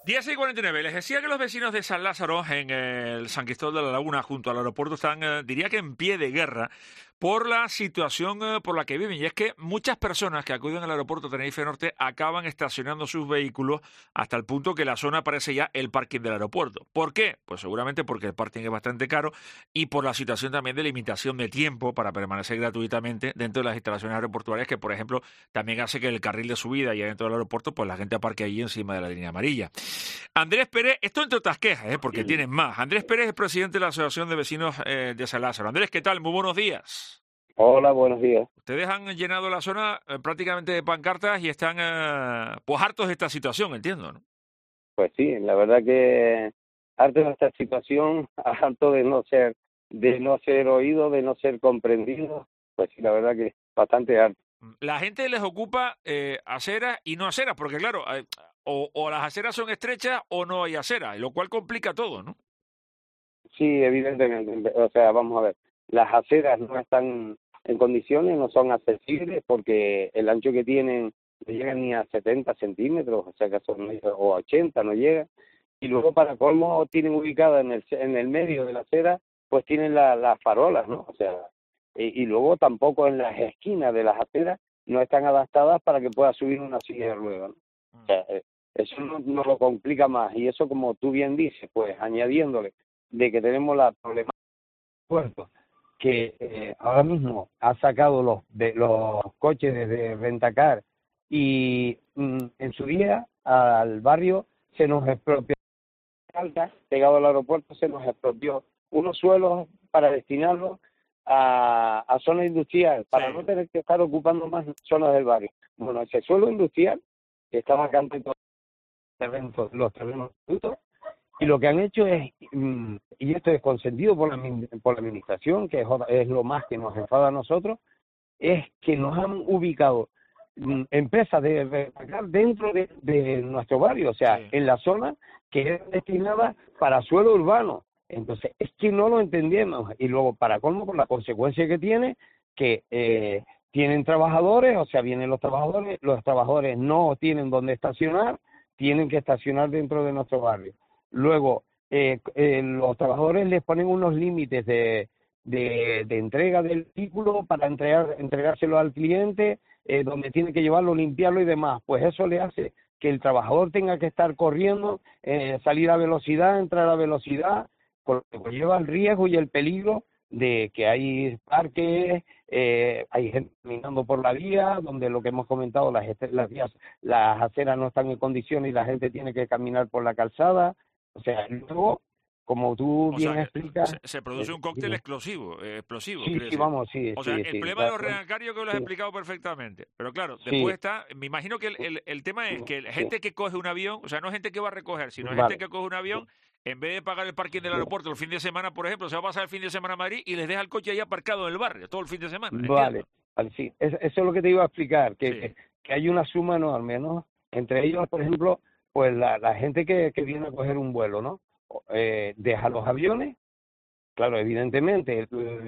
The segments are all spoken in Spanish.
10:49. Les decía que los vecinos de San Lázaro, en el San Cristóbal de la Laguna, junto al aeropuerto, están, diría que en pie de guerra por la situación por la que viven. Y es que muchas personas que acuden al aeropuerto Tenerife Norte acaban estacionando sus vehículos hasta el punto que la zona parece ya el parking del aeropuerto. ¿Por qué? Pues seguramente porque el parking es bastante caro y por la situación también de limitación de tiempo para permanecer gratuitamente dentro de las instalaciones aeroportuarias, que por ejemplo también hace que el carril de subida y dentro del aeropuerto, pues la gente aparque allí encima de la línea amarilla. Andrés Pérez, esto entre otras quejas, porque tienen más. Andrés Pérez es presidente de la Asociación de Vecinos de San Lázaro. Andrés, ¿qué tal? Muy buenos días. Hola, buenos días. Ustedes han llenado la zona prácticamente de pancartas y están pues hartos de esta situación, entiendo, ¿no? Pues sí, la verdad que harto de esta situación, harto de no ser oído, de no ser comprendido, pues sí, la verdad que bastante harto. La gente les ocupa aceras y no aceras, porque claro, o las aceras son estrechas o no hay aceras, lo cual complica todo, ¿no? Sí, evidentemente, o sea, vamos a ver, las aceras no están en condiciones, no son accesibles porque el ancho que tienen no llega ni a 70 centímetros, o sea, que son, o a 80 no llega. Y luego, para colmo, tienen ubicada en el medio de la acera, pues tienen las farolas, ¿no? O sea, y luego tampoco en las esquinas de las aceras no están adaptadas para que pueda subir una silla de ruedas, ¿no? O sea, eso nos lo complica más. Y eso, como tú bien dices, pues añadiéndole de que tenemos la problemática del puerto, que ahora mismo ha sacado los coches desde Rentacar y en su día al barrio se nos expropió, pegado al aeropuerto, se nos expropió unos suelos para destinarlos a zona industrial, para no tener que estar ocupando más zonas del barrio. Bueno, ese suelo industrial que está vacante en los terrenos brutos, y lo que han hecho es, y esto es consentido por la administración, que es lo más que nos enfada a nosotros, es que nos han ubicado empresas de Rentacar dentro de nuestro barrio, o sea, en la zona que es destinada para suelo urbano. Entonces, es que no lo entendemos. Y luego, para colmo, por la consecuencia que tiene, que tienen trabajadores, o sea, vienen los trabajadores no tienen dónde estacionar, tienen que estacionar dentro de nuestro barrio. Luego, los trabajadores les ponen unos límites de entrega del vehículo para entregárselo al cliente, donde tiene que llevarlo, limpiarlo y demás. Pues eso le hace que el trabajador tenga que estar corriendo, salir a velocidad, entrar a velocidad, con lo que lleva el riesgo y el peligro de que hay parques, hay gente caminando por la vía, donde lo que hemos comentado, las vías, las aceras no están en condiciones y la gente tiene que caminar por la calzada. O sea, luego, como tú bien explicas... Se produce un cóctel explosivo, Sí, sí, vamos, sí. O sea, el sí, problema de los rencarios que lo has explicado perfectamente. Pero claro, después está, me imagino que el tema es que gente que coge un avión, o sea, no gente que va a recoger, sino gente que coge un avión, en vez de pagar el parking del aeropuerto el fin de semana, por ejemplo, se va a pasar el fin de semana a Madrid y les deja el coche ahí aparcado en el barrio, todo el fin de semana. Vale, sí. Eso es lo que te iba a explicar, que hay una suma enorme, ¿no? Entre ellos, por ejemplo, pues la gente que viene a coger un vuelo, ¿no? Deja los aviones, claro, evidentemente,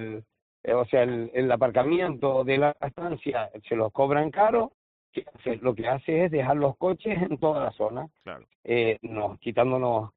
el aparcamiento de la estancia se los cobran caro, lo que hace es dejar los coches en toda la zona, quitándonos.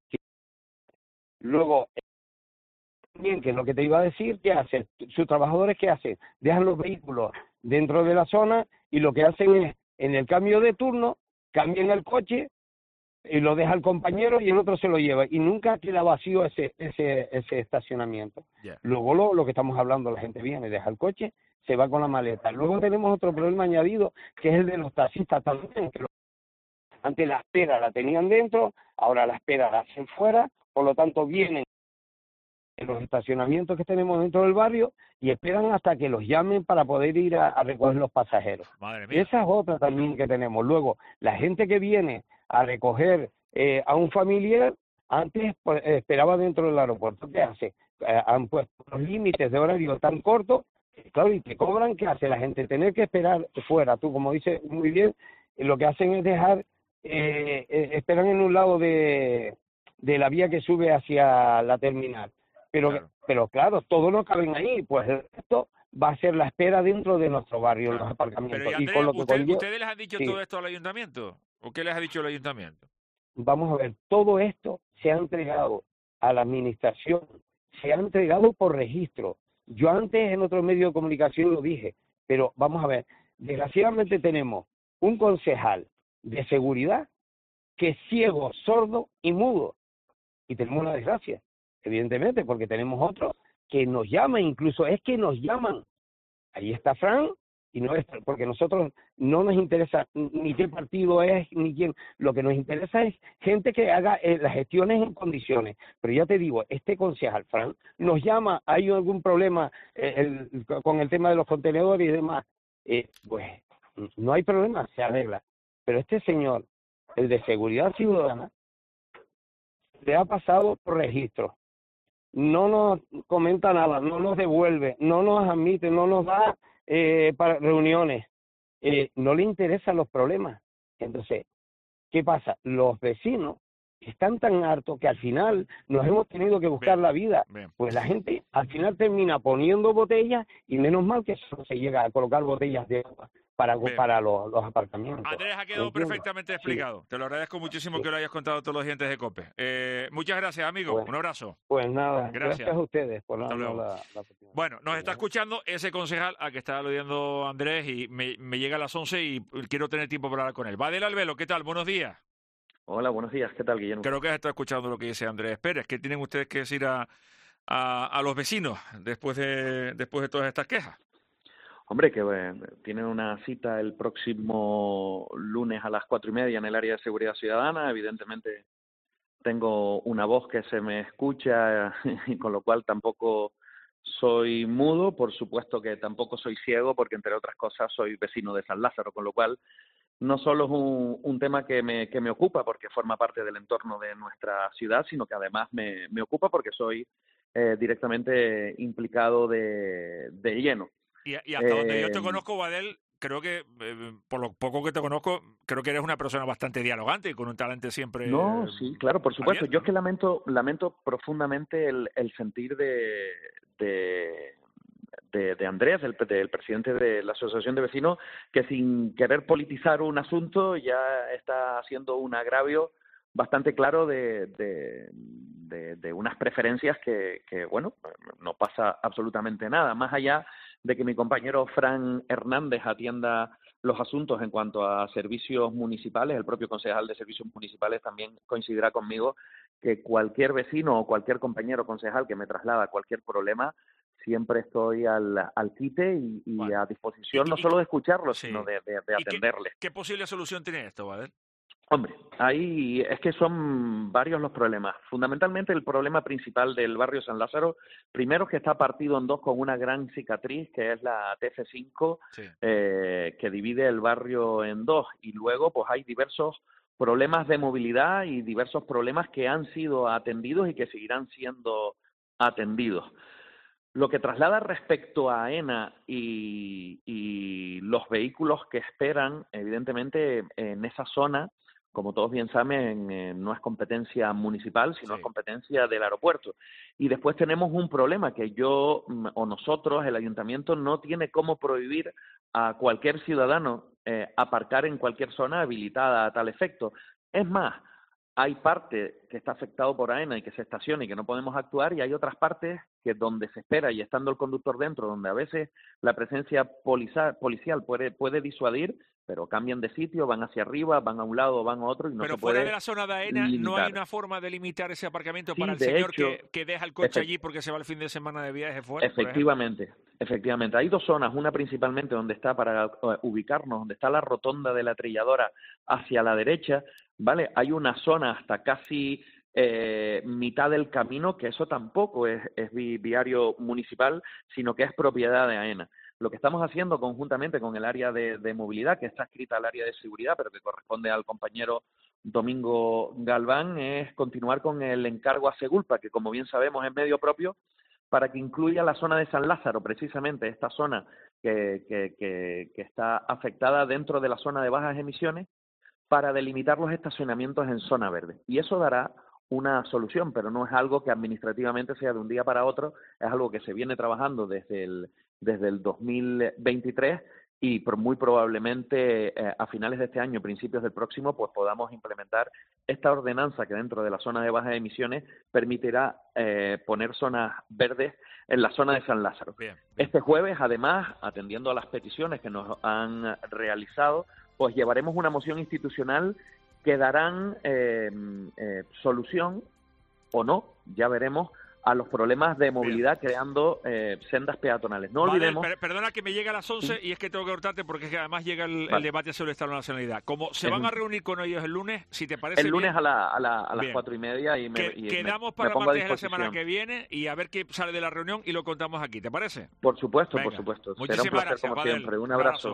Luego, bien, que es lo que te iba a decir, ¿qué hacen? Sus trabajadores, ¿qué hacen? Dejan los vehículos dentro de la zona y lo que hacen es, en el cambio de turno, cambian el coche y lo deja el compañero y el otro se lo lleva, y nunca queda vacío ese estacionamiento. Luego lo que estamos hablando, la gente viene, deja el coche, se va con la maleta. Luego tenemos otro problema añadido, que es el de los taxistas también, que antes la espera la tenían dentro, ahora la espera la hacen fuera, por lo tanto vienen en los estacionamientos que tenemos dentro del barrio y esperan hasta que los llamen para poder ir a recoger los pasajeros. Madre mía. Esa es otra también que tenemos. Luego, la gente que viene a recoger a un familiar, antes esperaba dentro del aeropuerto. ¿Qué hace? Han puesto los límites de horario tan cortos, claro, y te cobran. ¿Qué hace la gente? Tener que esperar fuera. Tú, como dices muy bien, lo que hacen es dejar, esperan en un lado de la vía que sube hacia la terminal. Pero claro, todos no caben ahí, pues esto va a ser la espera dentro de nuestro barrio, los aparcamientos. Pero, Andrea, ¿ustedes les han dicho todo esto al ayuntamiento? ¿O qué les ha dicho el ayuntamiento? vamos a ver, todo esto se ha entregado a la administración, se ha entregado por registro. Yo antes en otro medio de comunicación lo dije, pero vamos a ver, desgraciadamente tenemos un concejal de seguridad que es ciego, sordo y mudo. Y tenemos una desgracia, evidentemente, porque tenemos otros que nos llaman, incluso es que nos llaman. Ahí está Fran, y no es porque nosotros no nos interesa ni qué partido es, ni quién. Lo que nos interesa es gente que haga las gestiones en condiciones. Pero ya te digo, este concejal, Fran, nos llama, hay algún problema con el tema de los contenedores y demás. Pues no hay problema, se arregla. Pero este señor, el de seguridad ciudadana, le ha pasado por registro. No nos comenta nada, no nos devuelve, no nos admite, no nos da para reuniones, no le interesan los problemas. Entonces, ¿qué pasa? Los vecinos están tan hartos que al final nos hemos tenido que buscar Bien, la vida. bien. Pues la gente al final termina poniendo botellas y menos mal que solo se llega a colocar botellas de agua Bien. para los apartamentos. Andrés, ha ¿Me quedado entiendes? perfectamente Sí, explicado. Te lo agradezco muchísimo sí. que lo hayas contado a todos los dientes de COPE. Muchas gracias, amigo. Bueno, Un abrazo. pues nada, Gracias. gracias a ustedes por Hasta darnos luego. la oportunidad. Bueno, nos está escuchando ese concejal al que está aludiendo Andrés y me llega a las 11 y quiero tener tiempo para hablar con él. Va del Albelo, ¿qué tal? Buenos días. Hola, buenos días. ¿Qué tal, Guillermo? Creo que has estado escuchando lo que dice Andrés Pérez. ¿Qué tienen ustedes que decir a los vecinos después de todas estas quejas? Hombre, que tienen una cita el próximo lunes a las 4:30 en el área de seguridad ciudadana. Evidentemente tengo una voz que se me escucha y con lo cual tampoco soy mudo. Por supuesto que tampoco soy ciego porque, entre otras cosas, soy vecino de San Lázaro, con lo cual no solo es un tema que me ocupa porque forma parte del entorno de nuestra ciudad, sino que además me ocupa porque soy directamente implicado de lleno. Y hasta donde yo te conozco, Badel, creo que, por lo poco que te conozco, creo que eres una persona bastante dialogante y con un talento siempre No, sí, claro, por supuesto. abierto, Yo es que ¿no? lamento profundamente el sentir de Andrés, del presidente de la Asociación de Vecinos, que sin querer politizar un asunto ya está haciendo un agravio bastante claro de unas preferencias que, bueno, no pasa absolutamente nada. Más allá de que mi compañero Fran Hernández atienda los asuntos en cuanto a servicios municipales, el propio concejal de servicios municipales también coincidirá conmigo que cualquier vecino o cualquier compañero concejal que me traslada cualquier problema, siempre estoy al quite y Bueno. a disposición no solo de escucharlos, Sí. sino de ¿Y atenderles. qué posible solución tiene esto, Badel? Hombre, ahí es que son varios los problemas. Fundamentalmente el problema principal del barrio San Lázaro, primero es que está partido en dos con una gran cicatriz, que es la TF5, Sí. que divide el barrio en dos. Y luego pues hay diversos problemas de movilidad y diversos problemas que han sido atendidos y que seguirán siendo atendidos. Lo que traslada respecto a AENA y los vehículos que esperan, evidentemente, en esa zona, como todos bien saben, no es competencia municipal, sino es competencia del aeropuerto. Y después tenemos un problema que yo o nosotros, el ayuntamiento, no tiene cómo prohibir a cualquier ciudadano aparcar en cualquier zona habilitada a tal efecto. Es más, hay parte que está afectado por AENA y que se estaciona y que no podemos actuar, y hay otras partes que donde se espera y estando el conductor dentro, donde a veces la presencia policial puede disuadir, pero cambian de sitio, van hacia arriba, van a un lado, van a otro y no Pero se fuera de puede la zona de AENA, ¿no hay limitar. una forma de limitar ese aparcamiento para Sí, el de señor hecho, que deja el coche allí porque se va el fin de semana de viaje fuera, por ejemplo? efectivamente. Hay dos zonas, una principalmente donde está para ubicarnos, donde está la rotonda de la trilladora hacia la derecha, ¿vale? Hay una zona hasta casi mitad del camino, que eso tampoco es viario municipal, sino que es propiedad de AENA. Lo que estamos haciendo conjuntamente con el área de movilidad, que está adscrita al área de seguridad, pero que corresponde al compañero Domingo Galván, es continuar con el encargo a Segulpa, que como bien sabemos es medio propio, para que incluya la zona de San Lázaro, precisamente esta zona que está afectada dentro de la zona de bajas emisiones, para delimitar los estacionamientos en zona verde. Y eso dará una solución, pero no es algo que administrativamente sea de un día para otro, es algo que se viene trabajando desde el 2023 y muy probablemente a finales de este año, principios del próximo, pues podamos implementar esta ordenanza que dentro de la zona de bajas emisiones permitirá poner zonas verdes en la zona de San Lázaro. Bien. Este jueves, además, atendiendo a las peticiones que nos han realizado, pues llevaremos una moción institucional que darán solución o no, ya veremos, a los problemas de movilidad creando sendas peatonales. No olvidemos... Perdona que me llega a las 11 Sí. y es que tengo que cortarte porque es que además llega el Vale. debate sobre el Estado de la Nacionalidad. Como se van a reunir con ellos el lunes, si te parece El lunes bien, a las Bien. 4:30 y quedamos me para pongo a martes de la semana disposición. que viene y a ver qué sale de la reunión y lo contamos aquí. ¿Te parece? Por supuesto, Venga. por supuesto. Será un Muchísimas placer gracias, como Badel. siempre. Un Un abrazo. abrazo.